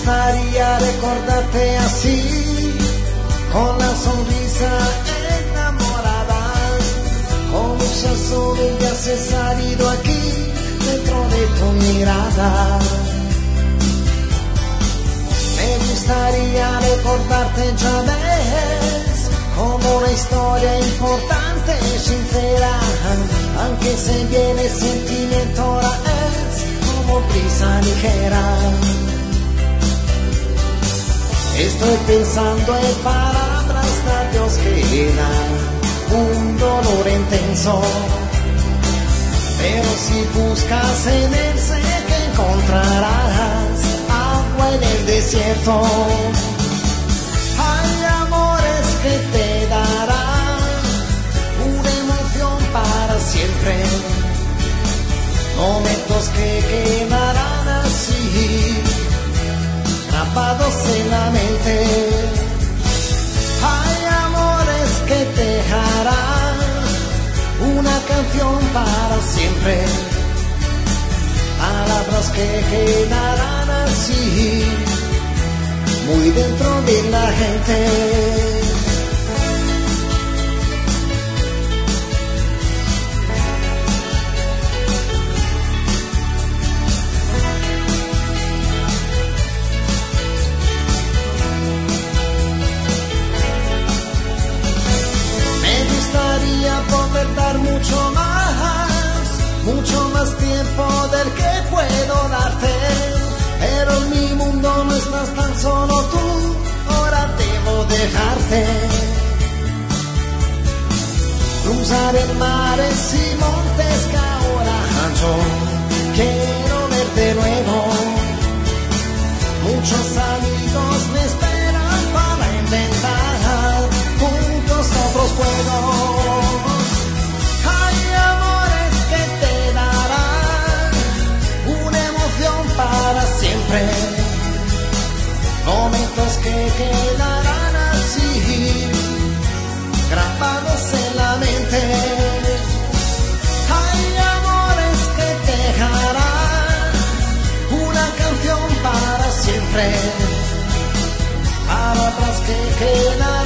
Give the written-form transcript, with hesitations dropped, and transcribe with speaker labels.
Speaker 1: gustaría recordarte así, con la sonrisa enamorada, con mucha soledad he salido aquí, dentro de tu mirada. Me gustaría recordarte ya ves, como una historia importante y sincera, aunque se viene sentimiento ahora es como brisa ligera. Estoy pensando en palabras de adiós que dan un dolor intenso, pero si buscas en él sé que encontrarás agua en el desierto. Hay amores que te darán una emoción para siempre, momentos que quedarán así, grabados en la mente. Hay amores que te dejarán una canción para siempre, palabras que quedarán así, muy dentro de la gente. Poder dar mucho más tiempo del que puedo darte, pero en mi mundo no estás tan solo tú, ahora debo dejarte. Cruzar el mares y montes que ahora yo quiero ver de nuevo. Muchos amigos me esperan para inventar juntos otros juegos. Hay amores que te darán una emoción para siempre, momentos que quedarán así, grabados en la mente. Hay amores que te dejarán una canción para siempre, palabras que quedarán